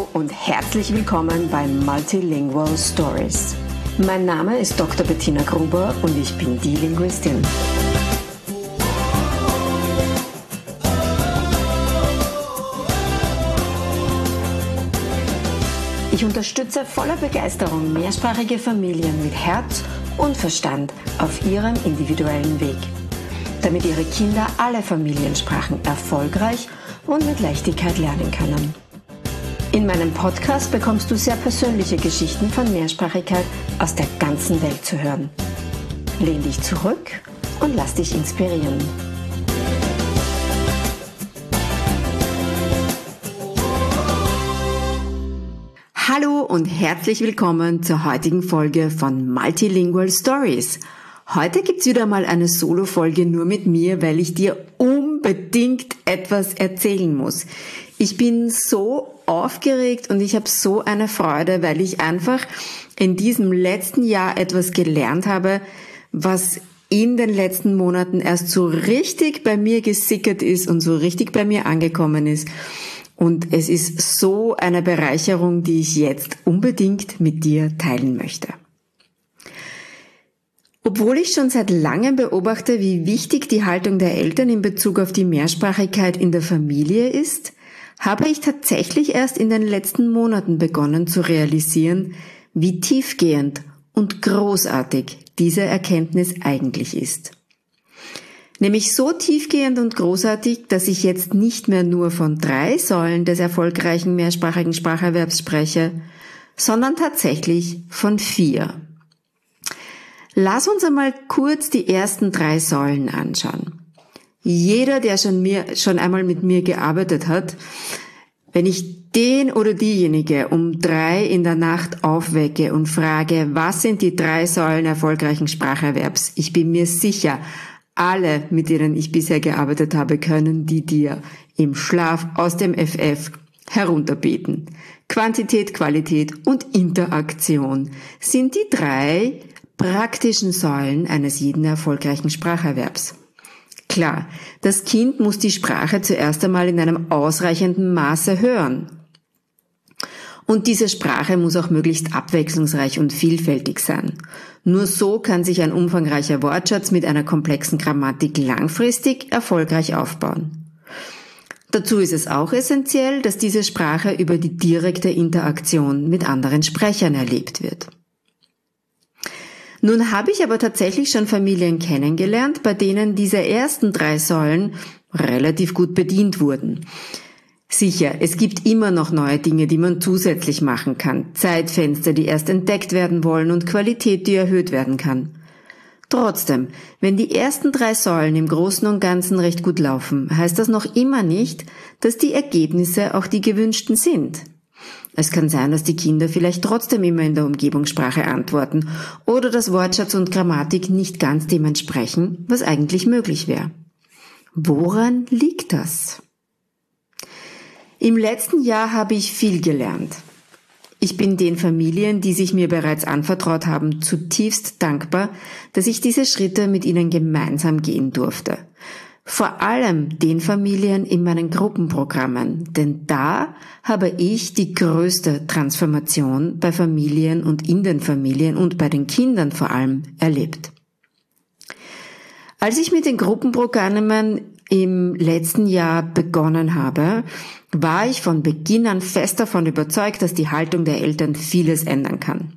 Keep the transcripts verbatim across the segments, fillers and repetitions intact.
Hallo und herzlich willkommen bei Multilingual Stories. Mein Name ist Doktor Bettina Gruber und ich bin die Linguistin. Ich unterstütze voller Begeisterung mehrsprachige Familien mit Herz und Verstand auf ihrem individuellen Weg, damit ihre Kinder alle Familiensprachen erfolgreich und mit Leichtigkeit lernen können. In meinem Podcast bekommst du sehr persönliche Geschichten von Mehrsprachigkeit aus der ganzen Welt zu hören. Lehn dich zurück und lass dich inspirieren. Hallo und herzlich willkommen zur heutigen Folge von Multilingual Stories. Heute gibt's wieder mal eine Solo-Folge nur mit mir, weil ich dir unbedingt etwas erzählen muss. Ich bin so aufgeregt und ich habe so eine Freude, weil ich einfach in diesem letzten Jahr etwas gelernt habe, was in den letzten Monaten erst so richtig bei mir gesickert ist und so richtig bei mir angekommen ist. Und es ist so eine Bereicherung, die ich jetzt unbedingt mit dir teilen möchte. Obwohl ich schon seit langem beobachte, wie wichtig die Haltung der Eltern in Bezug auf die Mehrsprachigkeit in der Familie ist, habe ich tatsächlich erst in den letzten Monaten begonnen zu realisieren, wie tiefgehend und großartig diese Erkenntnis eigentlich ist. Nämlich so tiefgehend und großartig, dass ich jetzt nicht mehr nur von drei Säulen des erfolgreichen mehrsprachigen Spracherwerbs spreche, sondern tatsächlich von vier. Lass uns einmal kurz die ersten drei Säulen anschauen. Jeder, der schon, mir, schon einmal mit mir gearbeitet hat, wenn ich den oder diejenige um drei in der Nacht aufwecke und frage, was sind die drei Säulen erfolgreichen Spracherwerbs? Ich bin mir sicher, alle, mit denen ich bisher gearbeitet habe, können die dir im Schlaf aus dem F F herunterbeten. Quantität, Qualität und Interaktion sind die drei praktischen Säulen eines jeden erfolgreichen Spracherwerbs. Klar, das Kind muss die Sprache zuerst einmal in einem ausreichenden Maße hören. Und diese Sprache muss auch möglichst abwechslungsreich und vielfältig sein. Nur so kann sich ein umfangreicher Wortschatz mit einer komplexen Grammatik langfristig erfolgreich aufbauen. Dazu ist es auch essentiell, dass diese Sprache über die direkte Interaktion mit anderen Sprechern erlebt wird. Nun habe ich aber tatsächlich schon Familien kennengelernt, bei denen diese ersten drei Säulen relativ gut bedient wurden. Sicher, es gibt immer noch neue Dinge, die man zusätzlich machen kann, Zeitfenster, die erst entdeckt werden wollen und Qualität, die erhöht werden kann. Trotzdem, wenn die ersten drei Säulen im Großen und Ganzen recht gut laufen, heißt das noch immer nicht, dass die Ergebnisse auch die gewünschten sind. Es kann sein, dass die Kinder vielleicht trotzdem immer in der Umgebungssprache antworten oder dass Wortschatz und Grammatik nicht ganz dem entsprechen, was eigentlich möglich wäre. Woran liegt das? Im letzten Jahr habe ich viel gelernt. Ich bin den Familien, die sich mir bereits anvertraut haben, zutiefst dankbar, dass ich diese Schritte mit ihnen gemeinsam gehen durfte. Vor allem den Familien in meinen Gruppenprogrammen, denn da habe ich die größte Transformation bei Familien und in den Familien und bei den Kindern vor allem erlebt. Als ich mit den Gruppenprogrammen im letzten Jahr begonnen habe, war ich von Beginn an fest davon überzeugt, dass die Haltung der Eltern vieles ändern kann.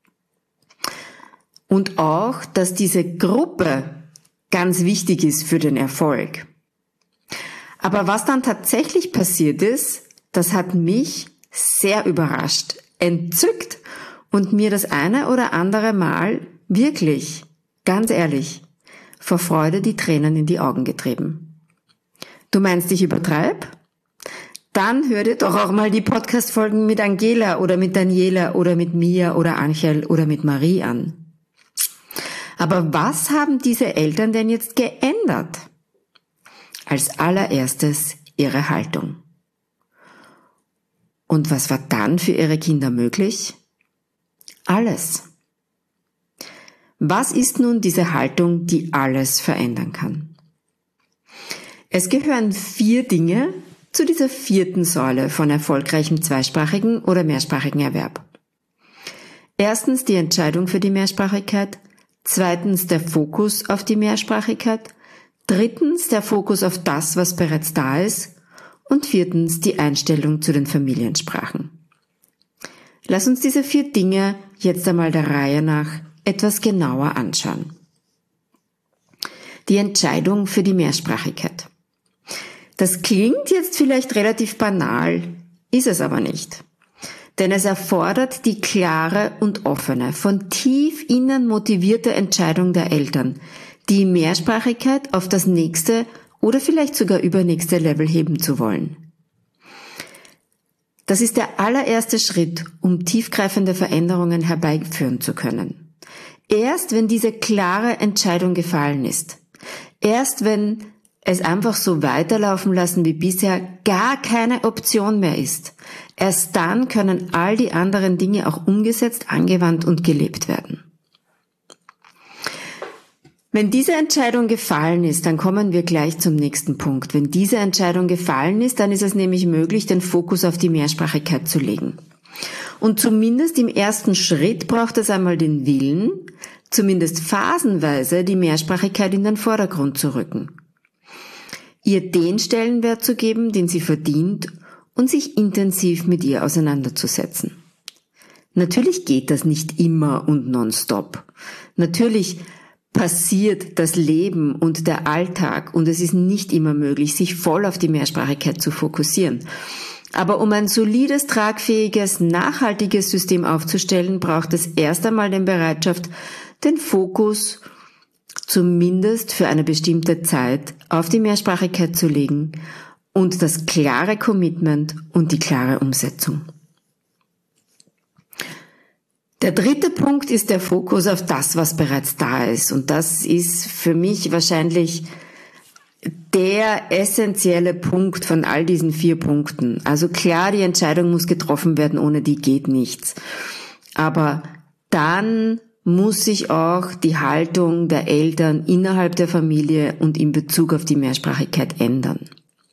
Und auch, dass diese Gruppe ganz wichtig ist für den Erfolg. Aber was dann tatsächlich passiert ist, das hat mich sehr überrascht, entzückt und mir das eine oder andere Mal wirklich, ganz ehrlich, vor Freude die Tränen in die Augen getrieben. Du meinst, ich übertreibe? Dann hör dir doch auch mal die Podcast-Folgen mit Angela oder mit Daniela oder mit Mia oder Angel oder mit Marie an. Aber was haben diese Eltern denn jetzt geändert? Als allererstes ihre Haltung. Und was war dann für ihre Kinder möglich? Alles. Was ist nun diese Haltung, die alles verändern kann? Es gehören vier Dinge, zu dieser vierten Säule von erfolgreichem zweisprachigen oder mehrsprachigen Erwerb. Erstens die Entscheidung für die Mehrsprachigkeit, zweitens der Fokus auf die Mehrsprachigkeit, drittens der Fokus auf das, was bereits da ist und viertens die Einstellung zu den Familiensprachen. Lass uns diese vier Dinge jetzt einmal der Reihe nach etwas genauer anschauen. Die Entscheidung für die Mehrsprachigkeit. Das klingt jetzt vielleicht relativ banal, ist es aber nicht. Denn es erfordert die klare und offene, von tief innen motivierte Entscheidung der Eltern, die Mehrsprachigkeit auf das nächste oder vielleicht sogar übernächste Level heben zu wollen. Das ist der allererste Schritt, um tiefgreifende Veränderungen herbeiführen zu können. Erst wenn diese klare Entscheidung gefallen ist, erst wenn es einfach so weiterlaufen lassen wie bisher gar keine Option mehr ist, erst dann können all die anderen Dinge auch umgesetzt, angewandt und gelebt werden. Wenn diese Entscheidung gefallen ist, dann kommen wir gleich zum nächsten Punkt. Wenn diese Entscheidung gefallen ist, dann ist es nämlich möglich, den Fokus auf die Mehrsprachigkeit zu legen. Und zumindest im ersten Schritt braucht es einmal den Willen, zumindest phasenweise die Mehrsprachigkeit in den Vordergrund zu rücken. Ihr den Stellenwert zu geben, den sie verdient und sich intensiv mit ihr auseinanderzusetzen. Natürlich geht das nicht immer und nonstop. Natürlich passiert das Leben und der Alltag und es ist nicht immer möglich, sich voll auf die Mehrsprachigkeit zu fokussieren. Aber um ein solides, tragfähiges, nachhaltiges System aufzustellen, braucht es erst einmal die Bereitschaft, den Fokus zumindest für eine bestimmte Zeit auf die Mehrsprachigkeit zu legen und das klare Commitment und die klare Umsetzung. Der dritte Punkt ist der Fokus auf das, was bereits da ist. Und das ist für mich wahrscheinlich der essentielle Punkt von all diesen vier Punkten. Also klar, die Entscheidung muss getroffen werden, ohne die geht nichts. Aber dann muss sich auch die Haltung der Eltern innerhalb der Familie und in Bezug auf die Mehrsprachigkeit ändern.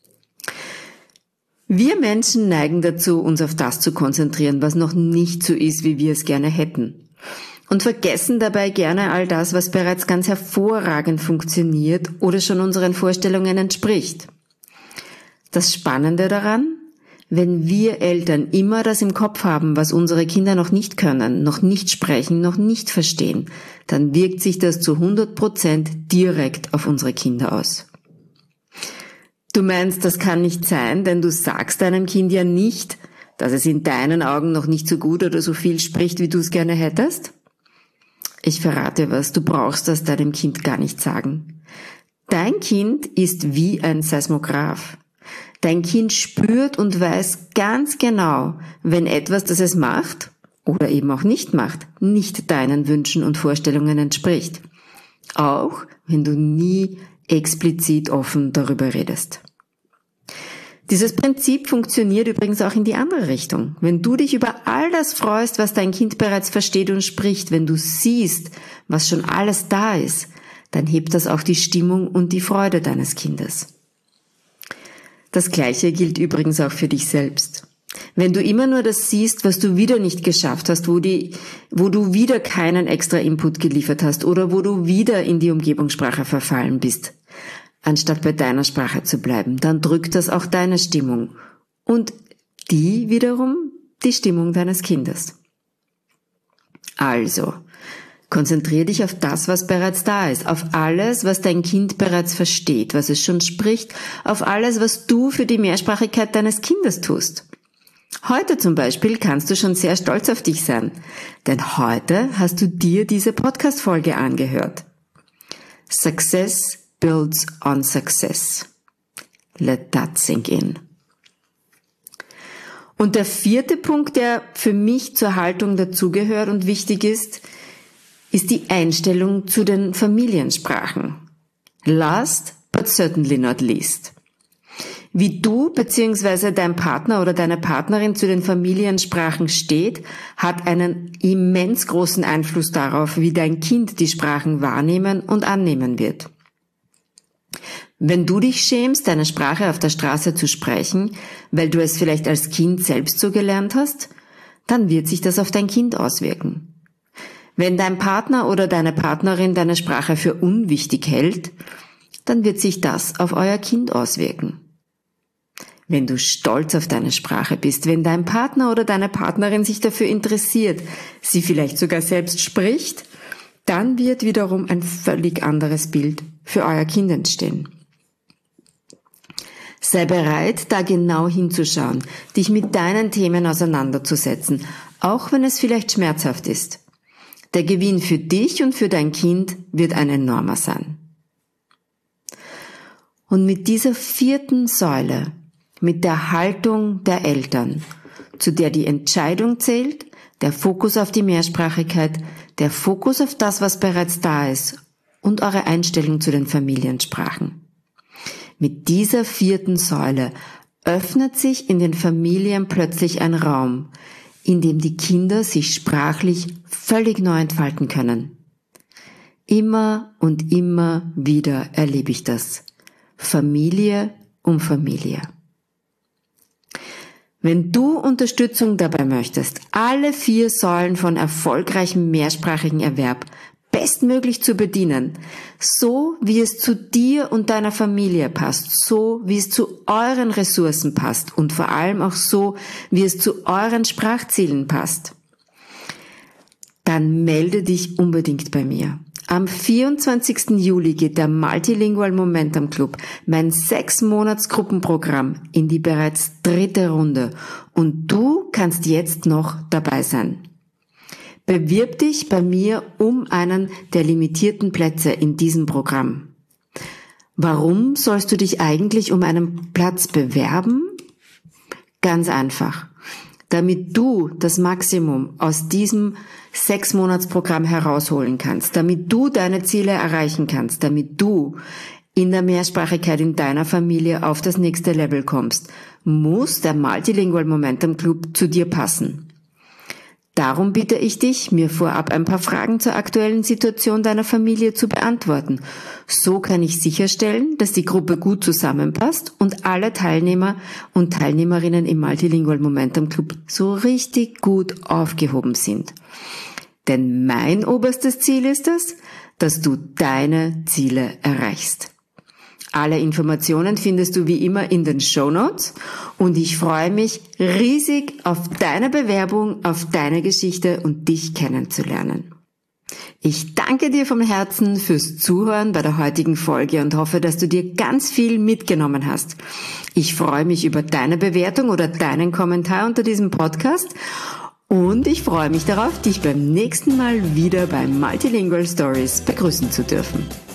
Wir Menschen neigen dazu, uns auf das zu konzentrieren, was noch nicht so ist, wie wir es gerne hätten. Und vergessen dabei gerne all das, was bereits ganz hervorragend funktioniert oder schon unseren Vorstellungen entspricht. Das Spannende daran: Wenn wir Eltern immer das im Kopf haben, was unsere Kinder noch nicht können, noch nicht sprechen, noch nicht verstehen, dann wirkt sich das zu hundert Prozent direkt auf unsere Kinder aus. Du meinst, das kann nicht sein, denn du sagst deinem Kind ja nicht, dass es in deinen Augen noch nicht so gut oder so viel spricht, wie du es gerne hättest? Ich verrate was, du brauchst das deinem Kind gar nicht sagen. Dein Kind ist wie ein Seismograph. Dein Kind spürt und weiß ganz genau, wenn etwas, das es macht oder eben auch nicht macht, nicht deinen Wünschen und Vorstellungen entspricht. Auch wenn du nie explizit offen darüber redest. Dieses Prinzip funktioniert übrigens auch in die andere Richtung. Wenn du dich über all das freust, was dein Kind bereits versteht und spricht, wenn du siehst, was schon alles da ist, dann hebt das auch die Stimmung und die Freude deines Kindes. Das Gleiche gilt übrigens auch für dich selbst. Wenn du immer nur das siehst, was du wieder nicht geschafft hast, wo, die, wo du wieder keinen extra Input geliefert hast oder wo du wieder in die Umgebungssprache verfallen bist, anstatt bei deiner Sprache zu bleiben, dann drückt das auch deine Stimmung und die wiederum die Stimmung deines Kindes. Also, konzentriere dich auf das, was bereits da ist, auf alles, was dein Kind bereits versteht, was es schon spricht, auf alles, was du für die Mehrsprachigkeit deines Kindes tust. Heute zum Beispiel kannst du schon sehr stolz auf dich sein, denn heute hast du dir diese Podcast-Folge angehört. Success builds on success. Let that sink in. Und der vierte Punkt, der für mich zur Haltung dazugehört und wichtig ist, ist die Einstellung zu den Familiensprachen. Last but certainly not least. Wie du bzw. dein Partner oder deine Partnerin zu den Familiensprachen steht, hat einen immens großen Einfluss darauf, wie dein Kind die Sprachen wahrnehmen und annehmen wird. Wenn du dich schämst, deine Sprache auf der Straße zu sprechen, weil du es vielleicht als Kind selbst so gelernt hast, dann wird sich das auf dein Kind auswirken. Wenn dein Partner oder deine Partnerin deine Sprache für unwichtig hält, dann wird sich das auf euer Kind auswirken. Wenn du stolz auf deine Sprache bist, wenn dein Partner oder deine Partnerin sich dafür interessiert, sie vielleicht sogar selbst spricht, dann wird wiederum ein völlig anderes Bild für euer Kind entstehen. Sei bereit, da genau hinzuschauen, dich mit deinen Themen auseinanderzusetzen, auch wenn es vielleicht schmerzhaft ist. Der Gewinn für dich und für dein Kind wird ein enormer sein. Und mit dieser vierten Säule, mit der Haltung der Eltern, zu der die Entscheidung zählt, der Fokus auf die Mehrsprachigkeit, der Fokus auf das, was bereits da ist und eure Einstellung zu den Familiensprachen. Mit dieser vierten Säule öffnet sich in den Familien plötzlich ein Raum, in dem die Kinder sich sprachlich völlig neu entfalten können. Immer und immer wieder erlebe ich das. Familie um Familie. Wenn du Unterstützung dabei möchtest, alle vier Säulen von erfolgreichem mehrsprachigen Erwerb bestmöglich zu bedienen, so wie es zu dir und deiner Familie passt, so wie es zu euren Ressourcen passt und vor allem auch so, wie es zu euren Sprachzielen passt, dann melde dich unbedingt bei mir. Am vierundzwanzigsten Juli geht der Multilingual Momentum Club, mein sechs Monats Gruppenprogramm, in die bereits dritte Runde und du kannst jetzt noch dabei sein. Bewirb dich bei mir um einen der limitierten Plätze in diesem Programm. Warum sollst du dich eigentlich um einen Platz bewerben? Ganz einfach. Damit du das Maximum aus diesem Sechs-Monats-Programm herausholen kannst, damit du deine Ziele erreichen kannst, damit du in der Mehrsprachigkeit in deiner Familie auf das nächste Level kommst, muss der Multilingual Momentum Club zu dir passen. Darum bitte ich dich, mir vorab ein paar Fragen zur aktuellen Situation deiner Familie zu beantworten. So kann ich sicherstellen, dass die Gruppe gut zusammenpasst und alle Teilnehmer und Teilnehmerinnen im Multilingual Momentum Club so richtig gut aufgehoben sind. Denn mein oberstes Ziel ist es, dass du deine Ziele erreichst. Alle Informationen findest du wie immer in den Shownotes und ich freue mich riesig auf deine Bewerbung, auf deine Geschichte und dich kennenzulernen. Ich danke dir vom Herzen fürs Zuhören bei der heutigen Folge und hoffe, dass du dir ganz viel mitgenommen hast. Ich freue mich über deine Bewertung oder deinen Kommentar unter diesem Podcast und ich freue mich darauf, dich beim nächsten Mal wieder bei Multilingual Stories begrüßen zu dürfen.